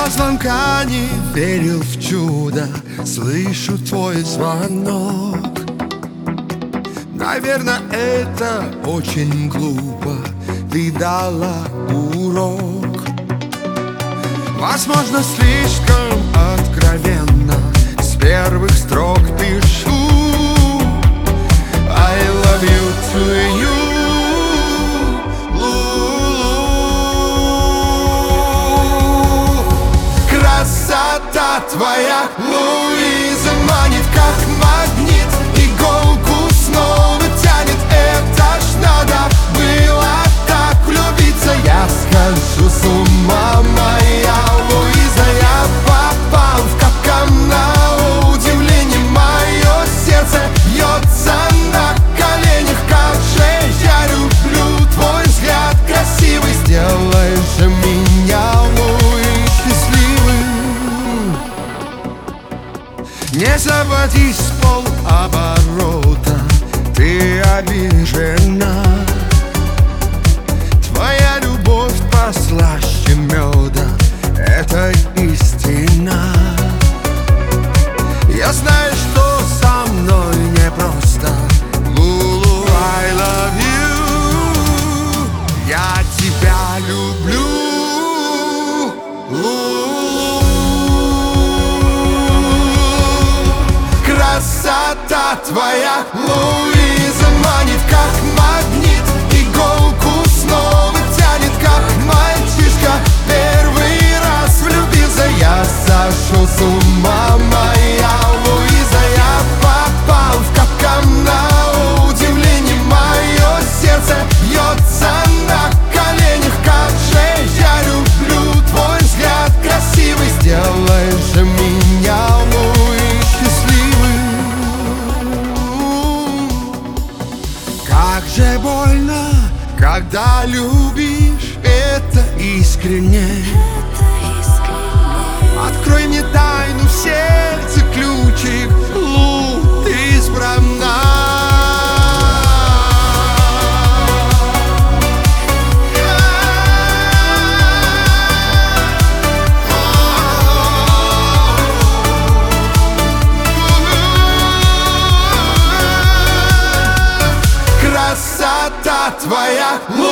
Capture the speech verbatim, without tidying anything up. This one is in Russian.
ждал звонка, не верил в чудо, слышу твой звонок. Наверное, это очень глупо, ты дала урок. Возможно, слишком откровенно с первых строк пишу I love you to you. Красота твоя, Луиза, манит как магнит, иголку снова тянет. Это ж надо было так влюбиться. Я схожу с ума, моя Луиза. Я попал в капкан, на удивление мое сердце бьется на коленях. Как же я люблю твой взгляд красивый. Сделай же меня, Луи, счастливым. Не заводись с полоборота, ты обижена. Твоя любовь послаще меда, это истина. Я знаю, что со мной непросто, Лулу, I love you. Я тебя люблю, Лулу. Красота твоя, Луиза, манит как магнит, иголку снова тянет, как мальчишка первый раз влюбился. Я сошел с ума, моя Луиза. Я попал в капкан, на удивление мое сердце бьется на коленях. Как же я люблю твой взгляд красивый. Сделай же меня, Луи, счастливым. Как же больно, когда любишь, это искренне. Открой мне тайну в сердце, ключик, Лу, ты исправна. Красота твоя,